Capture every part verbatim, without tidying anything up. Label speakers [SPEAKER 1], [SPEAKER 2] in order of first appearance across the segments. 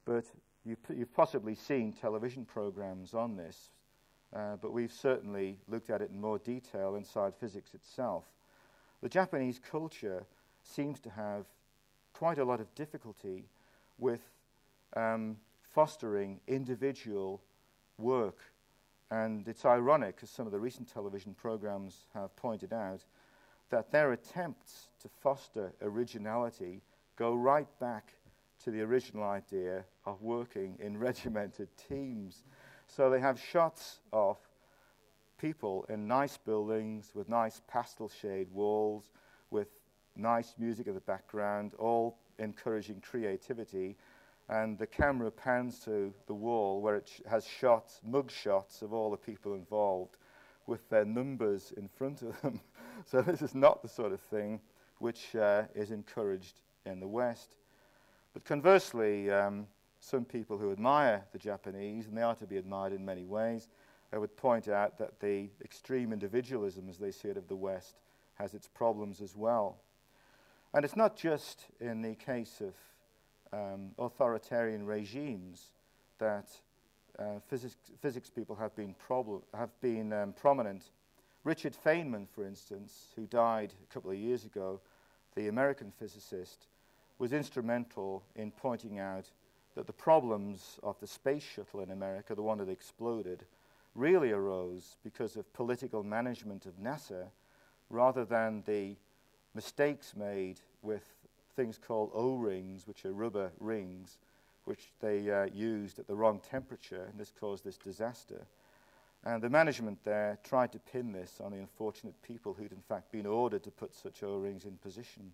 [SPEAKER 1] but you've, you've possibly seen television programs on this, uh, but we've certainly looked at it in more detail inside physics itself. The Japanese culture seems to have quite a lot of difficulty with um, fostering individual work. And it's ironic, as some of the recent television programs have pointed out, that their attempts to foster originality go right back to the original idea of working in regimented teams. So they have shots of people in nice buildings with nice pastel shade walls, with nice music in the background, all encouraging creativity, and the camera pans to the wall where it sh has shots, mug shots of all the people involved with their numbers in front of them. So this is not the sort of thing which uh, is encouraged in the West. But conversely, um, some people who admire the Japanese, and they are to be admired in many ways, I would point out that the extreme individualism, as they see it, of the West has its problems as well. And it's not just in the case of um, authoritarian regimes that uh, physics, physics people have been, problem, have been um, prominent. Richard Feynman, for instance, who died a couple of years ago, the American physicist, was instrumental in pointing out that the problems of the space shuttle in America, the one that exploded, really arose because of political management of NASA rather than the mistakes made with things called O-rings, which are rubber rings, which they uh, used at the wrong temperature, and this caused this disaster. And the management there tried to pin this on the unfortunate people who'd in fact been ordered to put such O-rings in position.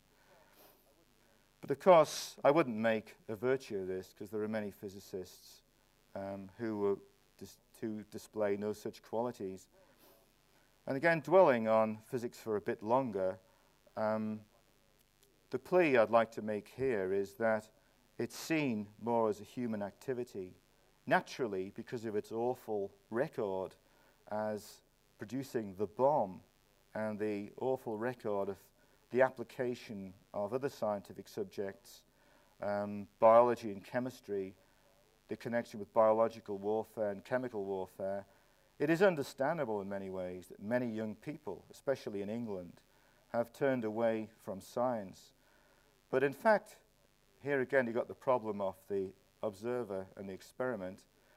[SPEAKER 1] But of course, I wouldn't make a virtue of this, because there are many physicists um, who were dis to display no such qualities. And again, dwelling on physics for a bit longer, um, the plea I'd like to make here is that it's seen more as a human activity, naturally because of its awful record as producing the bomb and the awful record of the application of other scientific subjects, um, biology and chemistry, the connection with biological warfare and chemical warfare. It is understandable in many ways that many young people, especially in England, have turned away from science. But in fact, here again you've got the problem of the observer and the experiment.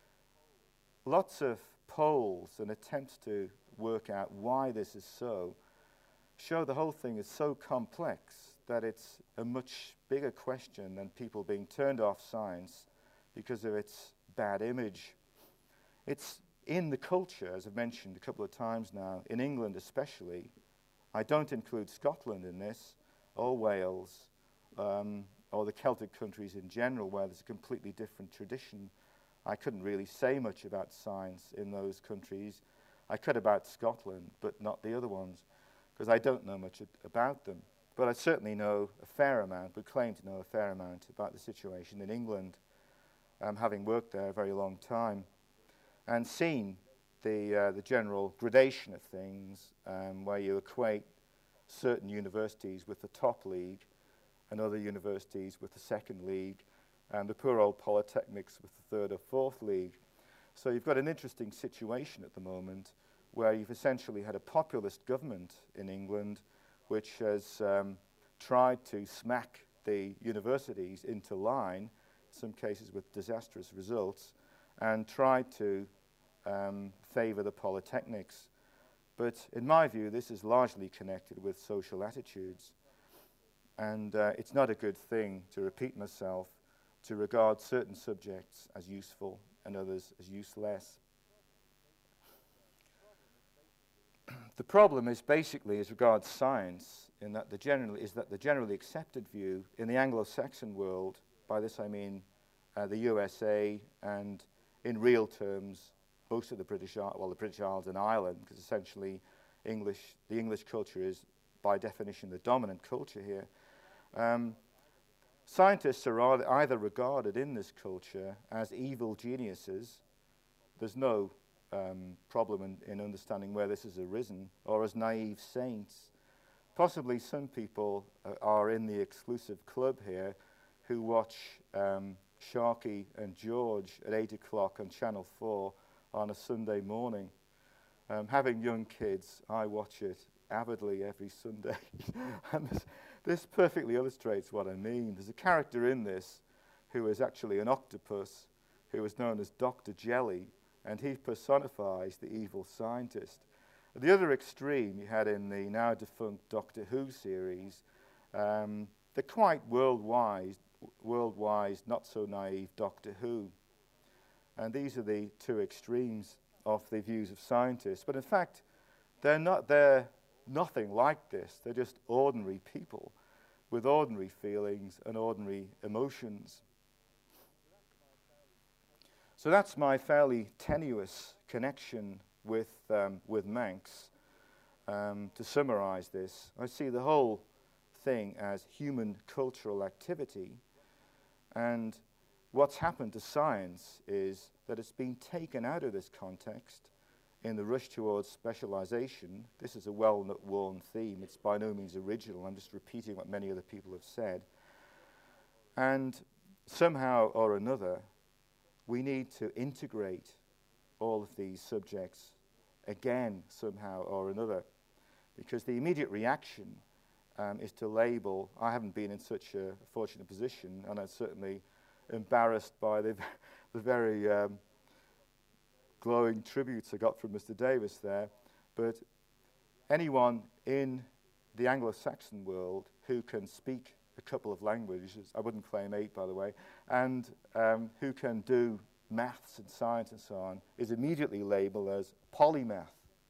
[SPEAKER 1] Lots of polls and attempts to work out why this is so show the whole thing is so complex that it's a much bigger question than people being turned off science because of its bad image. It's in the culture, as I've mentioned a couple of times now, in England especially. I don't include Scotland in this, or Wales, um, or the Celtic countries in general, where there's a completely different tradition. I couldn't really say much about science in those countries. I could about Scotland, but not the other ones, because I don't know much about them. But I certainly know a fair amount, would claim to know a fair amount about the situation in England, um, having worked there a very long time, and seen the, uh, the general gradation of things, um, where you equate certain universities with the top league and other universities with the second league, and the poor old polytechnics with the third or fourth league. So you've got an interesting situation at the moment where you've essentially had a populist government in England which has um, tried to smack the universities into line, in some cases with disastrous results, and tried to um, favour the polytechnics. But in my view, this is largely connected with social attitudes. And uh, it's not a good thing, to repeat myself, to regard certain subjects as useful and others as useless. The problem is basically as regards science, in that the generally is that the generally accepted view in the Anglo-Saxon world, by this I mean uh, the U S A, and in real terms most of the British Isles, well the British Isles and Ireland, because essentially English, the English culture is by definition the dominant culture here. Um, scientists are either regarded in this culture as evil geniuses. There's no Um, problem in, in understanding where this has arisen, or as naive saints. Possibly some people uh, are in the exclusive club here who watch um, Sharky and George at eight o'clock on Channel four on a Sunday morning. Um, having young kids, I watch it avidly every Sunday. And this, this perfectly illustrates what I mean. There's a character in this who is actually an octopus, who is known as Doctor Jelly, and he personifies the evil scientist. At the other extreme, you had in the now-defunct Doctor Who series, um, the quite world-wise, world-wise, not-so-naive Doctor Who. And these are the two extremes of the views of scientists. But in fact, they're not, they're nothing like this. They're just ordinary people with ordinary feelings and ordinary emotions. So that's my fairly tenuous connection with, um, with Manx. Um, to summarize this, I see the whole thing as human cultural activity, and what's happened to science is that it's been taken out of this context in the rush towards specialization. This is a well-worn theme. It's by no means original. I'm just repeating what many other people have said. And somehow or another, we need to integrate all of these subjects again somehow or another, because the immediate reaction um, is to label. I haven't been in such a fortunate position, and I'm certainly embarrassed by the, the very um, glowing tributes I got from Mister Davis there, but anyone in the Anglo-Saxon world who can speak a couple of languages, I wouldn't claim eight, by the way, and um, who can do maths and science and so on, is immediately labeled as polymath.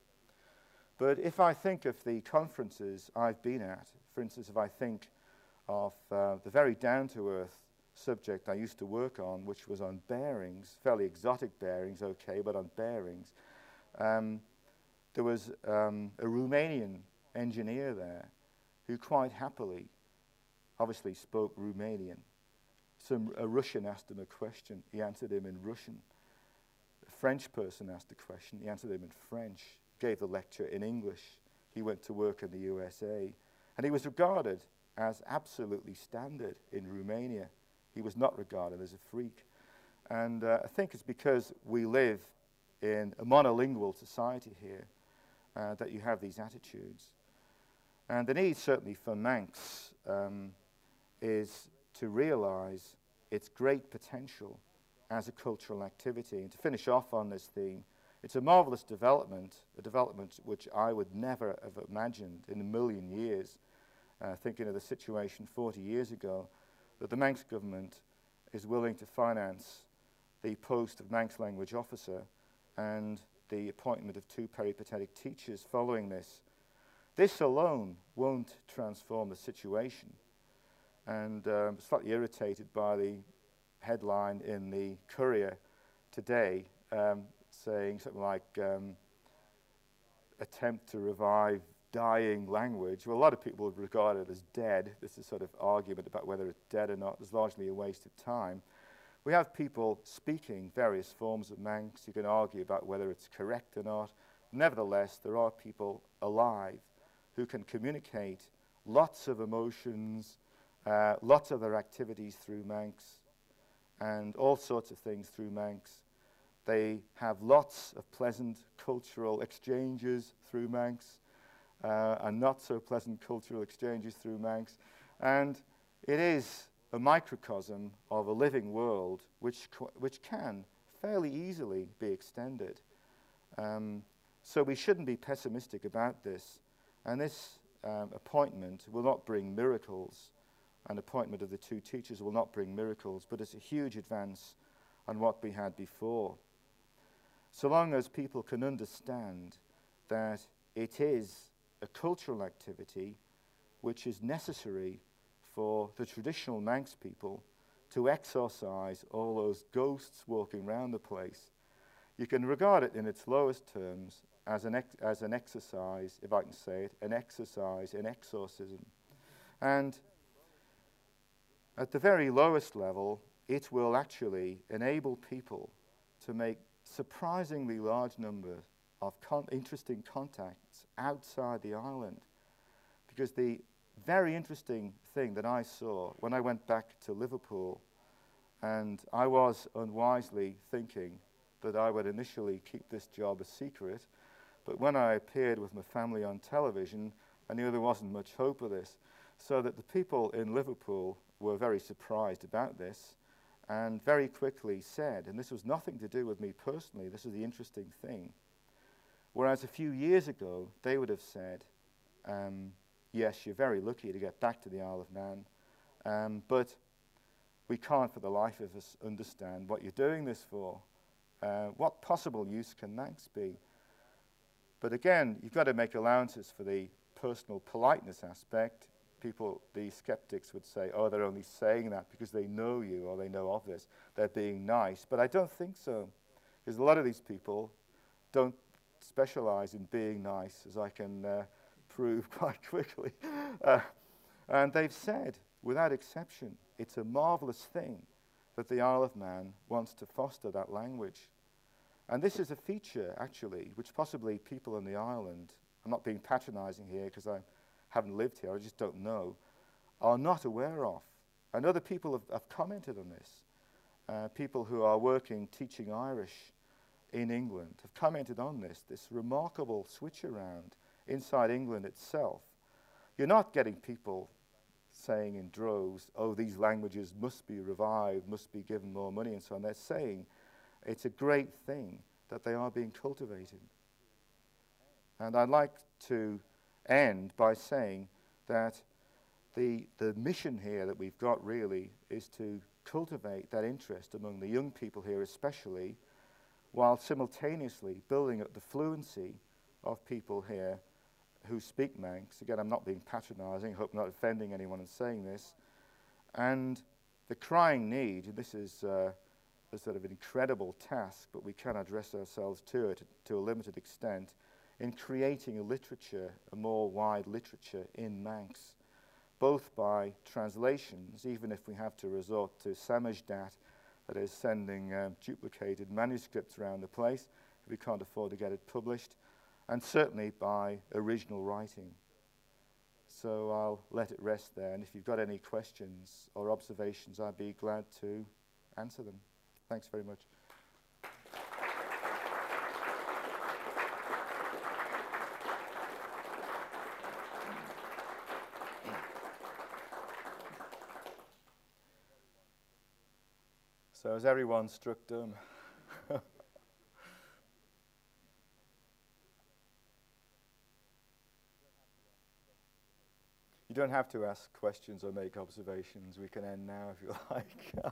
[SPEAKER 1] But if I think of the conferences I've been at, for instance, if I think of uh, the very down-to-earth subject I used to work on, which was on bearings, fairly exotic bearings, okay, but on bearings, um, there was um, a Romanian engineer there who quite happily obviously spoke Romanian. Some, a Russian asked him a question, he answered him in Russian. A French person asked a question, he answered him in French. Gave the lecture in English. He went to work in the U S A. And he was regarded as absolutely standard in Romania. He was not regarded as a freak. And uh, I think it's because we live in a monolingual society here uh, that you have these attitudes. And the need certainly for Manx um, is to realize its great potential as a cultural activity. And to finish off on this theme, it's a marvelous development, a development which I would never have imagined in a million years, uh, thinking of the situation forty years ago, that the Manx government is willing to finance the post of Manx language officer and the appointment of two peripatetic teachers following this. This alone won't transform the situation. And um, slightly irritated by the headline in the Courier today, um, saying something like, um, attempt to revive dying language. Well, a lot of people would regard it as dead. This is sort of argument about whether it's dead or not is largely a waste of time. We have people speaking various forms of Manx. You can argue about whether it's correct or not. Nevertheless, there are people alive who can communicate lots of emotions, uh, lots of their activities through Manx, and all sorts of things through Manx. They have lots of pleasant cultural exchanges through Manx, uh, and not so pleasant cultural exchanges through Manx. And it is a microcosm of a living world which, which can fairly easily be extended. Um, so we shouldn't be pessimistic about this. And this um, appointment will not bring miracles. An appointment of the two teachers will not bring miracles, but it's a huge advance on what we had before. So long as people can understand that it is a cultural activity which is necessary for the traditional Manx people to exorcise all those ghosts walking around the place, you can regard it in its lowest terms as an, ex as an exercise, if I can say it, an exercise in exorcism. And at the very lowest level, it will actually enable people to make surprisingly large number of con interesting contacts outside the island. Because the very interesting thing that I saw when I went back to Liverpool And I was unwisely thinking that I would initially keep this job a secret, but when I appeared with my family on television, I knew there wasn't much hope of this. So that the people in Liverpool were very surprised about this and very quickly said, and this was nothing to do with me personally, this is the interesting thing, whereas a few years ago they would have said, um, yes, you're very lucky to get back to the Isle of Man, um, but we can't for the life of us understand what you're doing this for. Uh, what possible use can Manx be? But again, you've got to make allowances for the personal politeness aspect. People, the skeptics would say, oh, they're only saying that because they know you or they know of this. They're being nice. But I don't think so, because a lot of these people don't specialize in being nice, as I can uh, prove quite quickly. Uh, and they've said, without exception, it's a marvelous thing that the Isle of Man wants to foster that language. And this is a feature, actually, which possibly people on the island, I'm not being patronizing here because I haven't lived here, I just don't know, are not aware of. And other people have, have commented on this. Uh, people who are working, teaching Irish in England have commented on this, this remarkable switch around inside England itself. You're not getting people saying in droves, oh, these languages must be revived, must be given more money and so on. They're saying it's a great thing that they are being cultivated. And I'd like to end by saying that the, the mission here that we've got really is to cultivate that interest among the young people here especially, while simultaneously building up the fluency of people here who speak Manx. Again, I'm not being patronizing, I hope I'm not offending anyone in saying this. And the crying need, and this is uh, a sort of an incredible task, but we can address ourselves to it to a limited extent, in creating a literature, a more wide literature in Manx, both by translations, even if we have to resort to Samizdat, that is sending um, duplicated manuscripts around the place if we can't afford to get it published, and certainly by original writing. So I'll let it rest there, and if you've got any questions or observations, I'd be glad to answer them. Thanks very much. So has everyone struck dumb? You don't have to ask questions or make observations. We can end now if you like.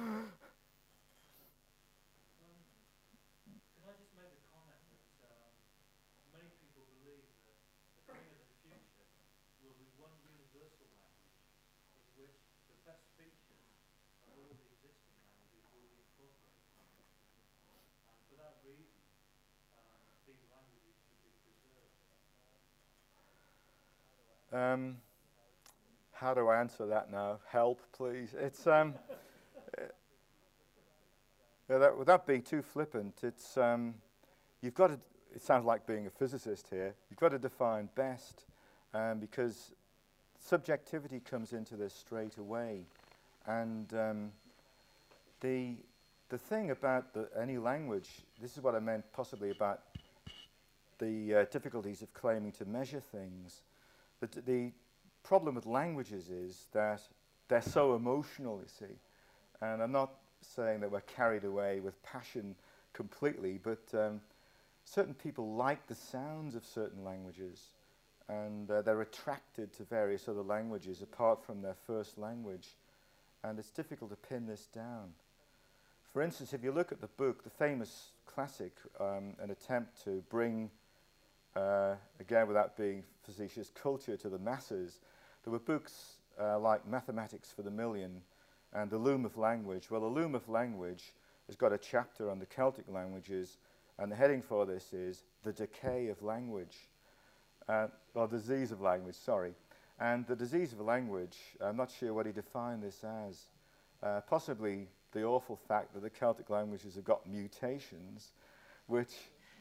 [SPEAKER 1] Um, how do I answer that now? Help, please. It's um, uh, yeah, that, would that be too flippant? It's um, you've got to. It sounds like being a physicist here. You've got to define best, um, because subjectivity comes into this straight away, and um, the the thing about the, any language. This is what I meant possibly about the uh, difficulties of claiming to measure things. The, the problem with languages is that they're so emotional, you see. And I'm not saying that we're carried away with passion completely, but um, certain people like the sounds of certain languages, and uh, they're attracted to various other languages apart from their first language. And it's difficult to pin this down. For instance, if you look at the book, the famous classic, um, an attempt to bring Uh, again, without being facetious, culture to the masses. There were books uh, like Mathematics for the Million and The Loom of Language. Well, The Loom of Language has got a chapter on the Celtic languages, and the heading for this is The Decay of Language, uh, or Disease of Language, sorry. And the disease of language, I'm not sure what he defined this as. Uh, possibly the awful fact that the Celtic languages have got mutations, which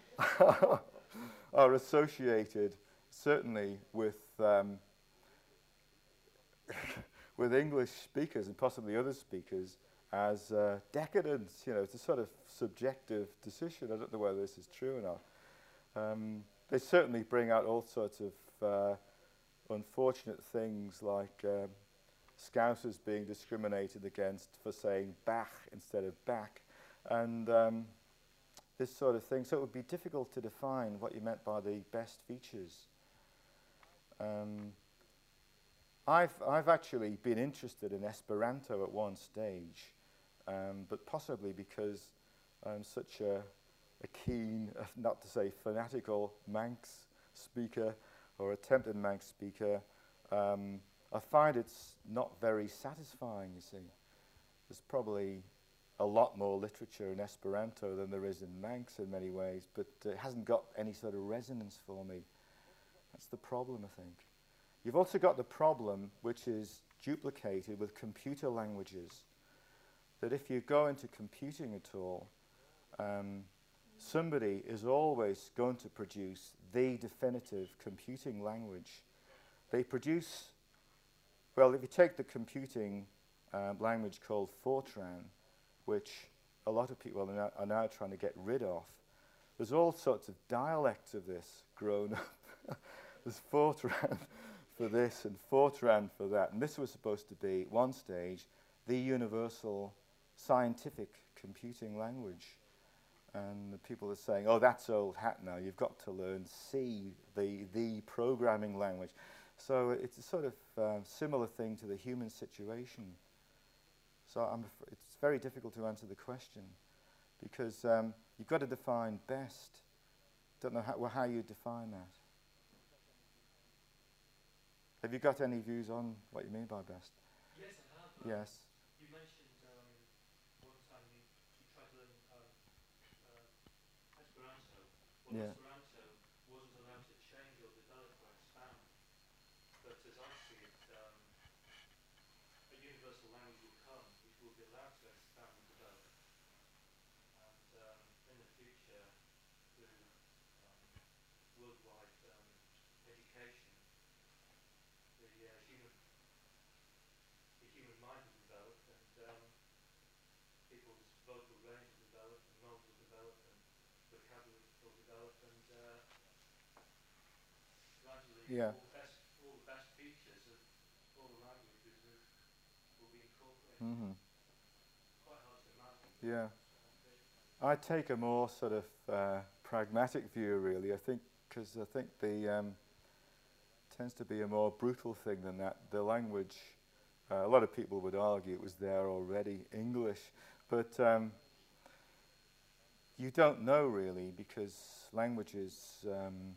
[SPEAKER 1] are associated certainly with um, with English speakers and possibly other speakers as uh, decadence. You know, it's a sort of subjective decision. I don't know whether this is true or not. Um, they certainly bring out all sorts of uh, unfortunate things like um, Scousers being discriminated against for saying Bach instead of back, and um, this sort of thing. So it would be difficult to define what you meant by the best features. Um, I've, I've actually been interested in Esperanto at one stage, um, but possibly because I'm such a, a keen, uh, not to say fanatical, Manx speaker or attempted Manx speaker. Um, I find it's not very satisfying, you see. There's probably a lot more literature in Esperanto than there is in Manx in many ways, but uh, it hasn't got any sort of resonance for me. That's the problem, I think. You've also got the problem, which is duplicated with computer languages, that if you go into computing at all, um, somebody is always going to produce the definitive computing language. They produce, well, if you take the computing uh, language called Fortran, which a lot of people are now, are now trying to get rid of, there's all sorts of dialects of this grown up. There's Fortran for this and Fortran for that. And this was supposed to be, at one stage, the universal scientific computing language. And the people are saying, oh, that's old hat now. You've got to learn C, the, the programming language. So it's a sort of uh, similar thing to the human situation. So I'm af- it's very difficult to answer the question because um, you've got to define best. Don't know how, well, how you define that. Have you got any views on what you mean by best?
[SPEAKER 2] Yes, I have. Um,
[SPEAKER 1] Yes.
[SPEAKER 2] You mentioned um, one time you, you tried to learn um, uh, Esperanto. Well,
[SPEAKER 1] Yeah.
[SPEAKER 2] Esperanto wasn't allowed to change or develop or expand. But as I see it, um, a universal language will come which will be allowed to expand and develop. And um, in the future, through um, worldwide um, education, the uh, human the human mind will develop, and um, people's vocal range will develop, and modes will develop, and vocabulary will develop, and uh, gradually
[SPEAKER 1] Yeah.
[SPEAKER 2] all the best all the best features of all the languages will, will be incorporated.
[SPEAKER 1] Mm-hmm.
[SPEAKER 2] Quite hard to imagine.
[SPEAKER 1] Yeah.
[SPEAKER 2] But that's what I think.
[SPEAKER 1] I take a more sort of uh, pragmatic view, really. I think because I think the um, tends to be a more brutal thing than that. The language, uh, a lot of people would argue it was there already, English, but um, you don't know really because languages um,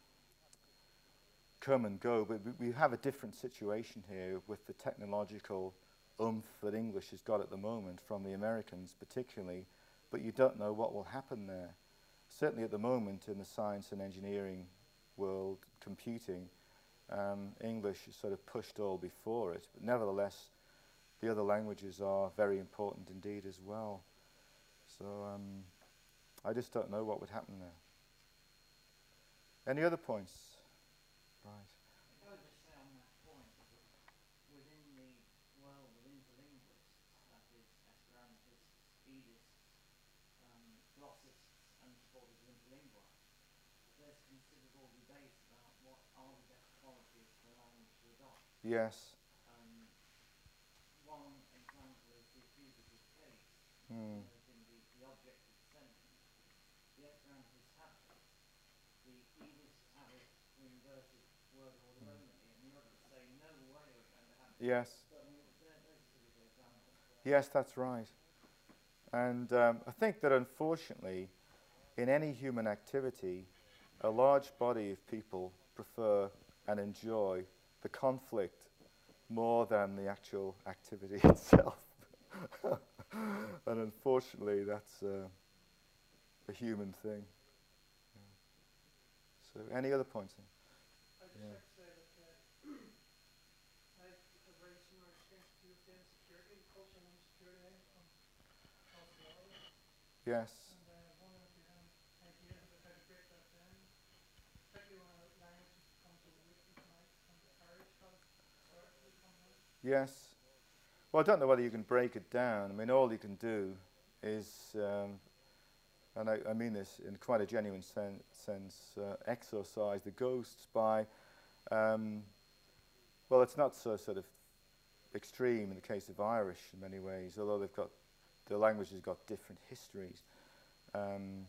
[SPEAKER 1] come and go. But we, we have a different situation here with the technological oomph that English has got at the moment from the Americans, particularly. But you don't know what will happen there. Certainly at the moment in the science and engineering world, computing, um, English is sort of pushed all before it. But nevertheless, the other languages are very important indeed as well. So um, I just don't know what would happen there. Any other points? Right.
[SPEAKER 3] If I would just say on that point, that within the world of interlinguists, that is Esperantists, Edists, um, glossists, and supporters of interlingua, there's considerable debate about what are the best qualities for a language to adopt.
[SPEAKER 1] Yes.
[SPEAKER 3] Um, one example is the accusative case,
[SPEAKER 1] Mm.
[SPEAKER 3] as in the, the objective sentence. The Esperantists have this. The Edists have it for inverted word order
[SPEAKER 1] Mm.
[SPEAKER 3] only, and the others say no way we're going to have it.
[SPEAKER 1] Yes.
[SPEAKER 3] So I mean, there, there's a typical example.
[SPEAKER 1] Yes, that's right. And um, I think that unfortunately, in any human activity, a large body of people prefer and enjoy the conflict more than the actual activity itself. And unfortunately, that's uh, a human thing. Yeah. So, any other points? Then?
[SPEAKER 4] I'd just
[SPEAKER 1] Yeah.
[SPEAKER 4] like to say that uh, I have a very similar experience to you with the insecurity, cultural insecurity from across the world.
[SPEAKER 1] Yes.
[SPEAKER 4] And uh, I was wondering if you had any ideas about how to break that down, particularly when a language becomes a weakness like and the Irish has started to become one.
[SPEAKER 1] Yes. Well, I don't know whether you can break it down. I mean, all you can do is, um, and I, I mean this in quite a genuine sen sense, uh, exorcise the ghosts by, um, well, it's not so sort of extreme in the case of Irish in many ways, although they've got, the language has got different histories. Um,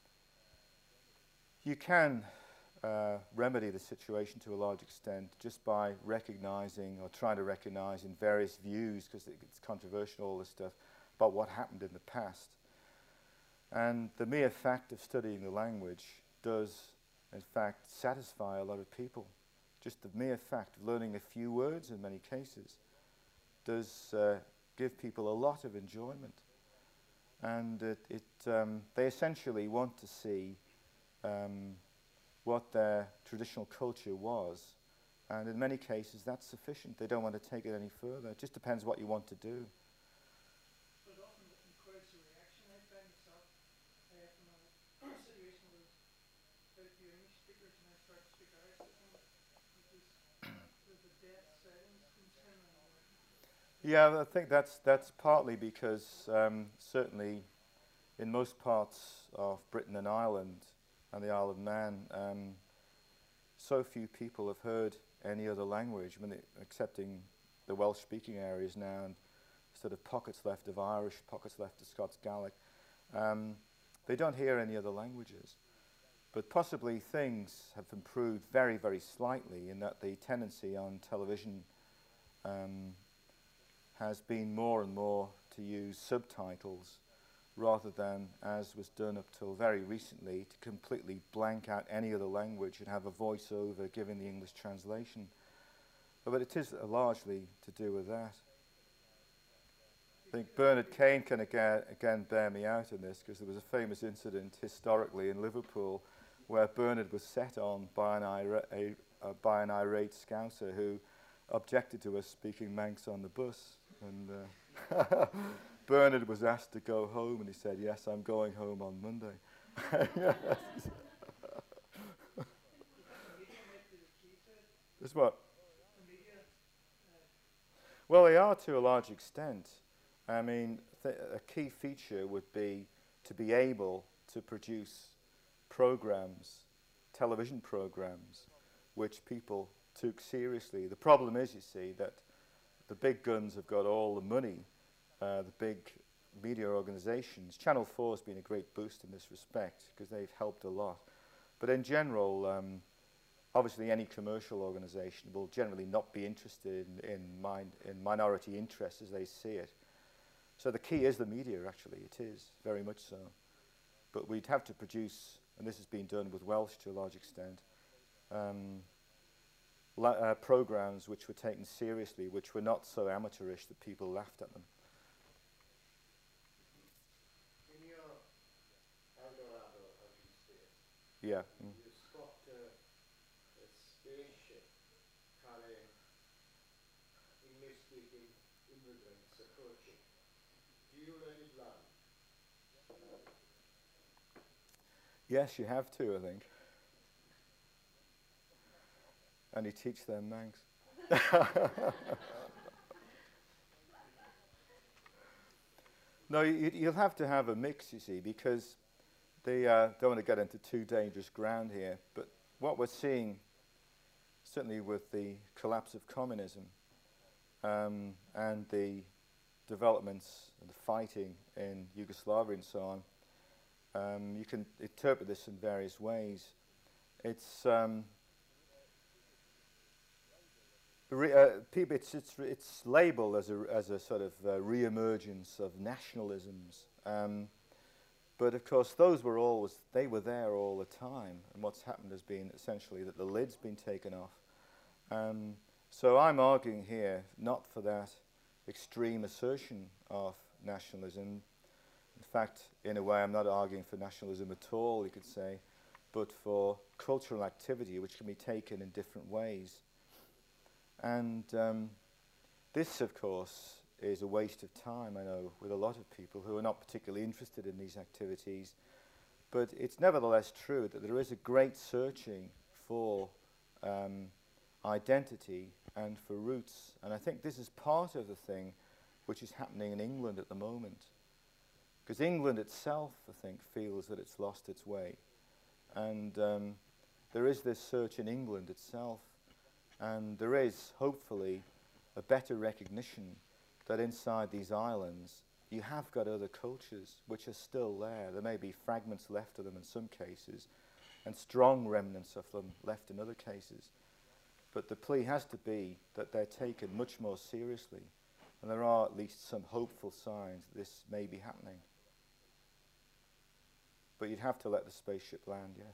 [SPEAKER 1] you can uh, remedy the situation to a large extent just by recognizing or trying to recognize in various views, because it, it's controversial, all this stuff, about what happened in the past. And the mere fact of studying the language does, in fact, satisfy a lot of people. Just the mere fact of learning a few words in many cases does uh, give people a lot of enjoyment. And it, it, um, they essentially want to see um, what their traditional culture was. And in many cases, that's sufficient. They don't want to take it any further. It just depends what you want to do.
[SPEAKER 4] But often it encourages a reaction. I found myself uh, from a situation where quite a few English speakers and I started to speak Irish with them. It was, there's a dead silence comes in. And
[SPEAKER 1] Yeah, I think that's that's partly because um, certainly in most parts of Britain and Ireland and the Isle of Man, um, so few people have heard any other language. I mean, it, excepting the Welsh-speaking areas now, and sort of pockets left of Irish, pockets left of Scots Gaelic. Um, they don't hear any other languages. But possibly things have improved very, very slightly in that the tendency on television um, has been more and more to use subtitles rather than, as was done up till very recently, to completely blank out any other language and have a voiceover giving the English translation. But it is uh, largely to do with that. I think Bernard Kane can aga again bear me out in this, because there was a famous incident historically in Liverpool where Bernard was set on by an, ira a, uh, by an irate Scouser who objected to us speaking Manx on the bus. And uh, Bernard was asked to go home, and he said, "Yes, I'm going home on Monday." That's what? Well, they are to a large extent. I mean, th a key feature would be to be able to produce programs, television programs, which people took seriously. The problem is, you see, that the big guns have got all the money, uh, the big media organizations. Channel four has been a great boost in this respect because they've helped a lot. But in general, um, obviously any commercial organization will generally not be interested in, in, min in minority interests as they see it. So the key is the media, actually. It is, very much so. But we'd have to produce, and this has been done with Welsh to a large extent, um, La uh, programs which were taken seriously, which were not so amateurish that people laughed at them.
[SPEAKER 5] In your Eldorado open space,
[SPEAKER 1] Yeah. Mm.
[SPEAKER 5] you spot uh, a spaceship carrying English-speaking immigrants approaching. Do you let it land?
[SPEAKER 1] Yes, you have to, I think. And you teach them Manx. No, you, you'll have to have a mix, you see, because they uh, don't want to get into too dangerous ground here. But what we're seeing, certainly with the collapse of communism um, and the developments and the fighting in Yugoslavia and so on, um, you can interpret this in various ways. It's um, Re uh, people, it's, it's, it's labelled as a, as a sort of uh, re-emergence of nationalisms. Um, but of course, those were always, they were there all the time. And what's happened has been essentially that the lid's been taken off. Um, so I'm arguing here not for that extreme assertion of nationalism. In fact, in a way, I'm not arguing for nationalism at all, you could say, but for cultural activity which can be taken in different ways. And um, this, of course, is a waste of time, I know, with a lot of people who are not particularly interested in these activities. But it's nevertheless true that there is a great searching for um, identity and for roots. And I think this is part of the thing which is happening in England at the moment. Because England itself, I think, feels that it's lost its way. And um, there is this search in England itself, and there is, hopefully, a better recognition that inside these islands you have got other cultures which are still there. There may be fragments left of them in some cases, and strong remnants of them left in other cases. But the plea has to be that they're taken much more seriously, and there are at least some hopeful signs that this may be happening. But you'd have to let the spaceship land, yes.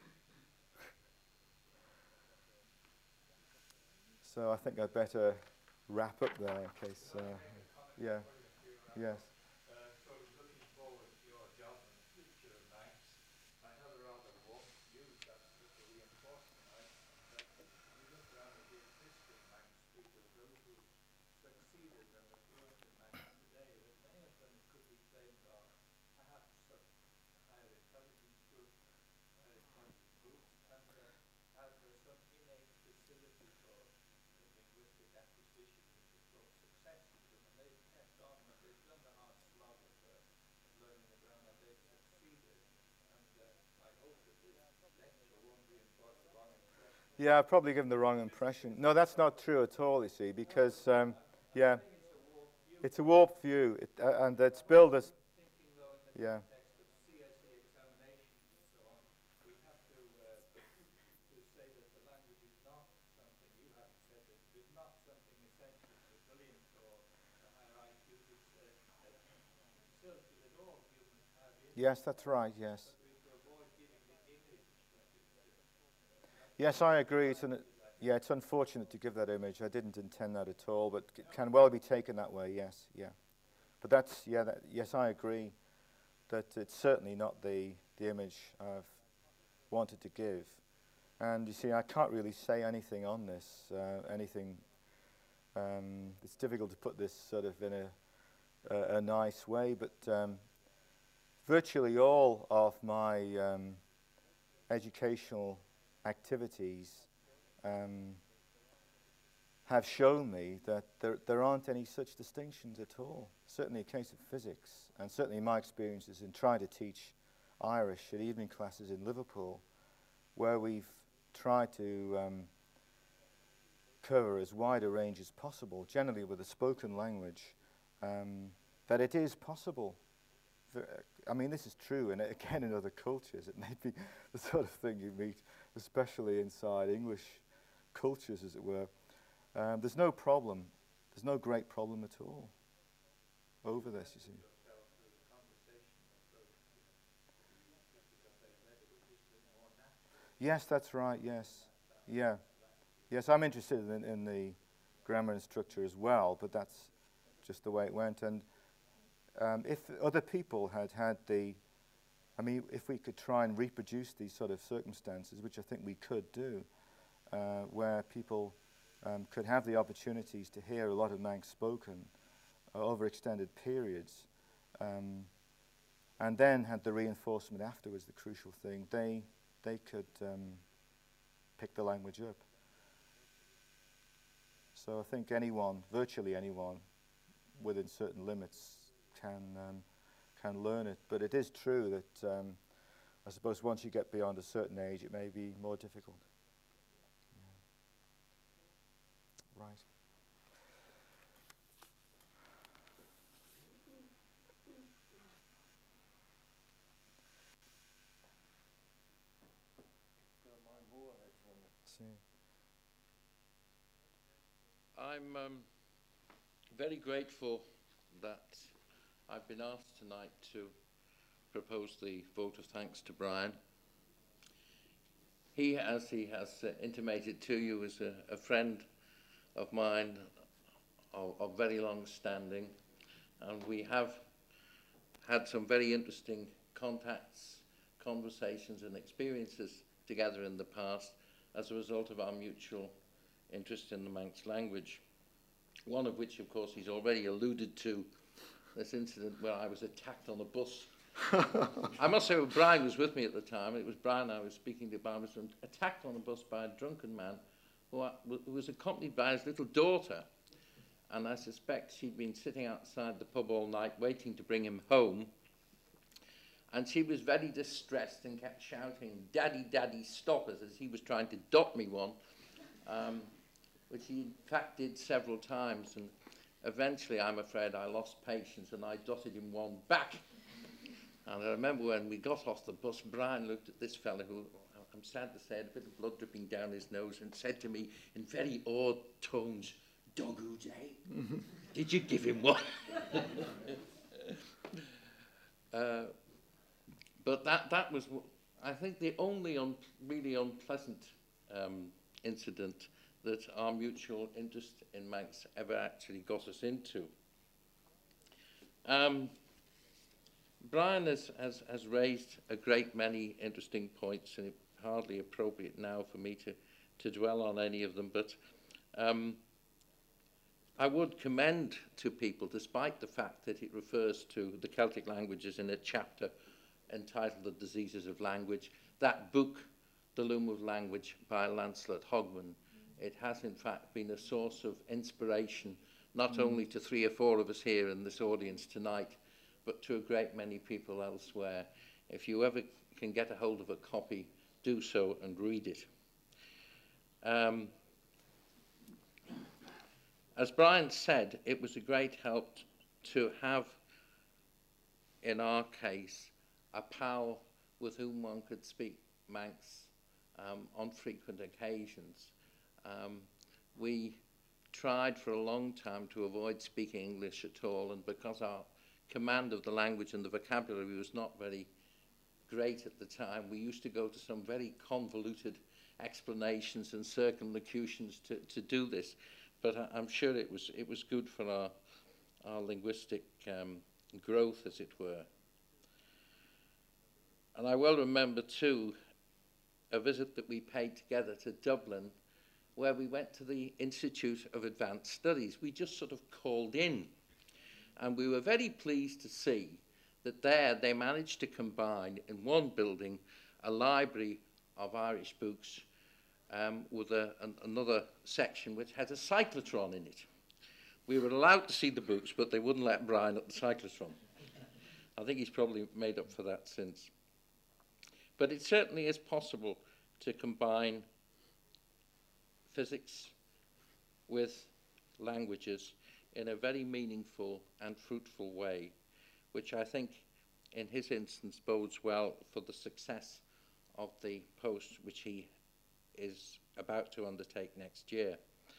[SPEAKER 1] So I think I'd better wrap up there in case, uh, yeah, yes.
[SPEAKER 5] Uh, sort of looking forward to your job in the future, Max. I have a rather warm view that's just a reinforcement. I, that you look around at the existing Manx people, those who succeeded and have worked in Manx today, that many of them could be claimed are perhaps of higher intelligence groups, higher intelligence groups, and uh, have uh, some innate facility for the linguistic acquisition which has brought success to them, and they've kept on and they've done the hard slog of, uh, of learning the grammar, they've succeeded, and uh, I hope that this lecture won't reinforce the wrong impression.
[SPEAKER 1] Yeah, I've probably given the wrong impression. No, that's not true at all, you see, because, um, yeah, it's a warped view, it, uh, and it's billed as,
[SPEAKER 5] Thinking though in the
[SPEAKER 1] yeah.
[SPEAKER 5] context of C S E examinations and so on, we have to, uh, to say that the language is not something, you haven't said this, it is not something essential to brilliance or to higher I Q. It's a, a facility that all humans have in
[SPEAKER 1] Yes, that's right, yes.
[SPEAKER 5] but we to avoid giving the image that it's uh,
[SPEAKER 1] Yes, I agree. It's an, yeah, it's unfortunate to give that image. I didn't intend that at all, but it can well be taken that way, yes, yeah. But that's, yeah, that, yes, I agree that it's certainly not the, the image I've wanted to give. And you see, I can't really say anything on this, uh, anything, um, it's difficult to put this sort of in a, a, a nice way, but um, virtually all of my um, educational activities um, have shown me that there, there aren't any such distinctions at all. Certainly a case of physics, and certainly my experiences in trying to teach Irish at evening classes in Liverpool, where we've tried to um, cover as wide a range as possible, generally with a spoken language, um, that it is possible. I mean, this is true, and again in other cultures. It may be the sort of thing you meet, especially inside English cultures, as it were. Um, there's no problem. There's no great problem at all over this, you see. Yes, that's right, yes. Yeah. Yes, I'm interested in, in the grammar and structure as well, but that's just the way it went. And um, if other people had had the, I mean, if we could try and reproduce these sort of circumstances, which I think we could do, uh, where people um, could have the opportunities to hear a lot of Manx spoken uh, over extended periods, um, and then had the reinforcement afterwards, the crucial thing, they, they could um, pick the language up. So I think anyone, virtually anyone, within certain limits, can um, can learn it. But it is true that um, I suppose once you get beyond a certain age, it may be more difficult. Yeah. Right. See.
[SPEAKER 6] I'm um, very grateful that I've been asked tonight to propose the vote of thanks to Brian. He, as he has uh, intimated to you, is a, a friend of mine of, of very long standing, and we have had some very interesting contacts, conversations and experiences together in the past as a result of our mutual interest in the Manx language. One of which, of course, he's already alluded to, this incident where I was attacked on a bus. I must say, Brian was with me at the time. It was Brian I was speaking to. I was attacked on a bus by a drunken man who, I, who was accompanied by his little daughter. and I suspect she'd been sitting outside the pub all night waiting to bring him home, and she was very distressed and kept shouting, "Daddy, Daddy, stop us," as he was trying to dot me one, um, which he in fact did several times, and eventually, I'm afraid, I lost patience and I dotted him one back. And I remember when we got off the bus, Brian looked at this fellow who, I'm sad to say, had a bit of blood dripping down his nose, and said to me in very awed tones, "Doggood, eh? Did you give him one?" uh, but that, that was, I think, the only un really unpleasant um, incident that our mutual interest in Manx ever actually got us into. Um, Brian has, has, has raised a great many interesting points, and it's hardly appropriate now for me to, to dwell on any of them, but um, I would commend to people, despite the fact that it refers to the Celtic languages in a chapter entitled The Diseases of Language, that book, The Loom of Language by Lancelot Hogman. It has, in fact, been a source of inspiration, not mm. only to three or four of us here in this audience tonight, but to a great many people elsewhere. If you ever can get a hold of a copy, do so and read it. Um, as Brian said, it was a great help to have, in our case, a pal with whom one could speak Manx um, on frequent occasions. Um, we tried for a long time to avoid speaking English at all, and because our command of the language and the vocabulary was not very great at the time, we used to go to some very convoluted explanations and circumlocutions to, to do this. But I, I'm sure it was, it was good for our, our linguistic um, growth, as it were. And I well remember, too, a visit that we paid together to Dublin, where we went to the Institute of Advanced Studies. We just sort of called in. And we were very pleased to see that there they managed to combine in one building a library of Irish books um, with a, an, another section which had a cyclotron in it. We were allowed to see the books, but they wouldn't let Brian at the cyclotron. I think he's probably made up for that since. But it certainly is possible to combine physics with languages in a very meaningful and fruitful way, which I think in his instance bodes well for the success of the post which he is about to undertake next year.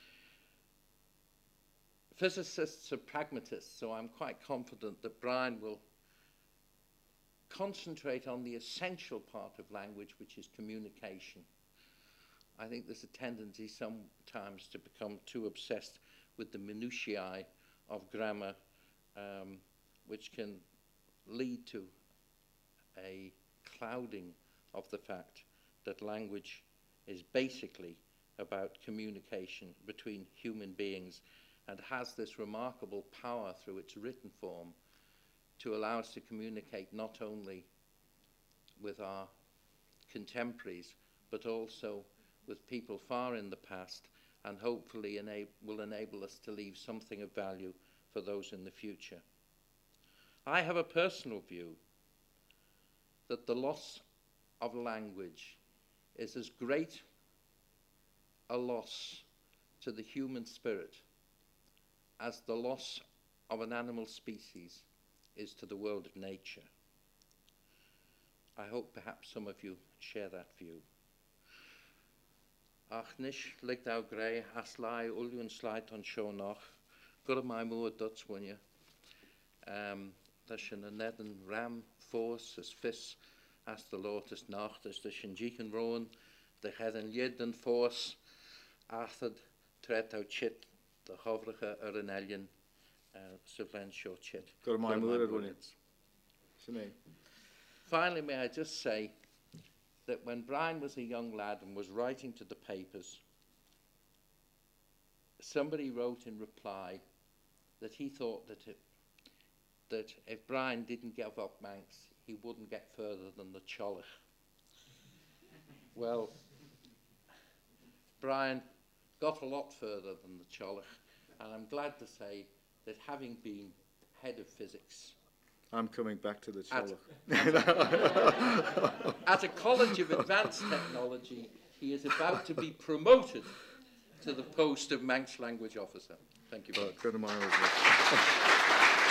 [SPEAKER 6] Physicists are pragmatists, so I'm quite confident that Brian will concentrate on the essential part of language, which is communication. I think there's a tendency sometimes to become too obsessed with the minutiae of grammar, um, which can lead to a clouding of the fact that language is basically about communication between human beings and has this remarkable power through its written form to allow us to communicate not only with our contemporaries, but also with people far in the past, and hopefully ena- will enable us to leave something of value for those in the future. I have a personal view that the loss of language is as great a loss to the human spirit as the loss of an animal species is to the world of nature. I hope perhaps some of you share that view. Ach nish ligt au grey as lai ulion slide on show noch gur my moor dots winja um dashin a neden ram force as fis as the lotus nacht as the shinjiken roan the head lid and force athad tret out chit the hovrige er an alien uh sivlen show chit
[SPEAKER 1] gur my moor winja.
[SPEAKER 6] Finally, may I just say that when Brian was a young lad and was writing to the papers, somebody wrote in reply that he thought that, it, that if Brian didn't give up Manx, he wouldn't get further than the Cholach. Well, Brian got a lot further than the Cholach, And I'm glad to say that having been head of physics
[SPEAKER 1] I'm coming back to the
[SPEAKER 6] at,
[SPEAKER 1] Sherlock.
[SPEAKER 6] at a College of Advanced Technology, he is about to be promoted to the post of Manx Language Officer. Thank you very much.
[SPEAKER 1] Good to